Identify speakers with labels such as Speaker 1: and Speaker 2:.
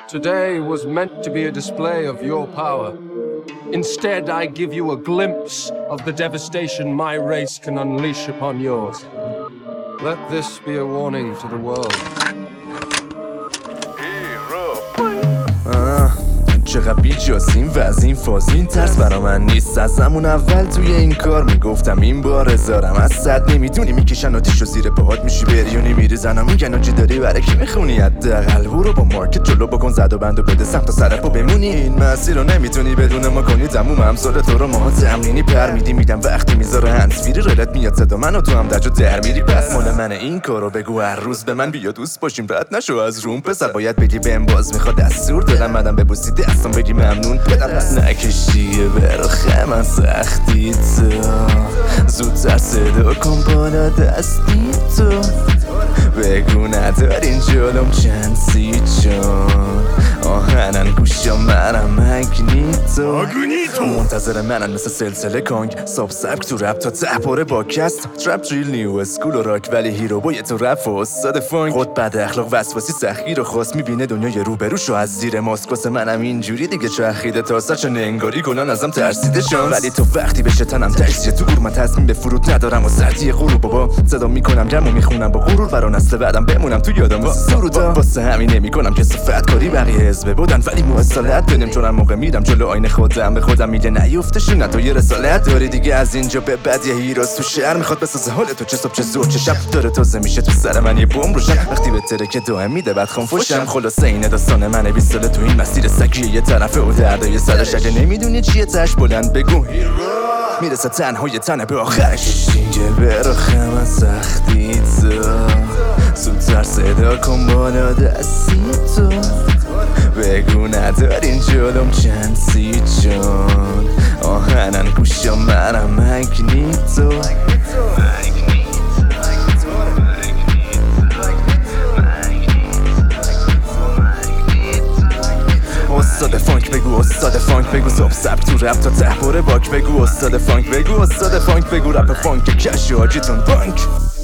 Speaker 1: Today was meant to be a display of your power. Instead, I give you a glimpse of the devastation my race can unleash upon yours. Let this be a warning to the world.
Speaker 2: چقدر بیجاسیم و از این فاز این ترس برا من نیست. از همون اول توی این کار میگفتم این بار هزارم از صد نمیدونی میکشن آتیش و زیر پاهات میشی بریونی میری زنا میگن آجی داری برای کی میخونی حداقل برو با مارکت جلو بکن زد و بند و بده سمت تا سر پا بمونی. این مسیر رو نمیتونی بدون ما کنی تموم همسال تو رو ما تمرینی پر میدم وقتی میذاره هنسفیری رلت میاد صدا من و تو هم درجا در میری پس مال من این کارو بگو هر روز به من بیا دوست باشیم رد نشو از روم پسر باید بگی بهم باز میخواد دستور دادم مدام ببوسی دستم بگی ممنون پدر دست نکشیه برخه من سختی تو زودتر صدا کن بالا دستی تو بگو ندارین جلوم چند سی چون آهنن گوشا منم اگنیتو منتظر منن مثل سلسله کانگ ساب سبک تو رپ تا ته پاره با کست ترپ دریل نیو اسکول و راک ولی هیرو بای تو رپ و استاد فانک خود بد اخلاق وسواسی سخیر و خواست میبینه دنیای روبروشو از زیر ماسکوس منم اینجوری دیگه چرخیده تا سرچن انگاری کنن ازم ترسیده شان ولی تو وقتی بشه تنم تکسیه تو گور من تصمیم به فرود ندارم و سردی غروب بابا صدا میکنم گرم و میخونم با غرور برا نسل بعدم بمونم تو یادم واسه سرودا واسه همین نمیکنم که صفت کاری بقیه حزب بودن ولی موصلت بدم چون موقع میرم جلو آینه خودم به خودم میگه نیفتشون نه تو یه رسالت داری دیگه از اینجا به بعد یه هیروز تو شهر میخواد بسازه حال تو چه صبح چه ظهر چه شب داره تازه میشه تو سر من یه بمب روشن وقتی به تره که دائم میده بعد خام فوشم خلاصه اینه داستان منه 20 ساله تو این مسیر سگیه یه طرفه و دردای سرش اگه نمیدونی چیه تاش بلند بگو میرسه تنهای تنه به آخرش جنگل برخم از سختی تو زودتر صدا کن بالا دستی تو بگو ندارین جلوم چند سی چون آهنن گوشا منم اگنیتو استاد فانک بگو استاد فانک بگو صبح سبک تو رپ تا ته بره باک بگو استاد فانک بگو استاد فانک بگو رپ فانک کش و آجیتون بانک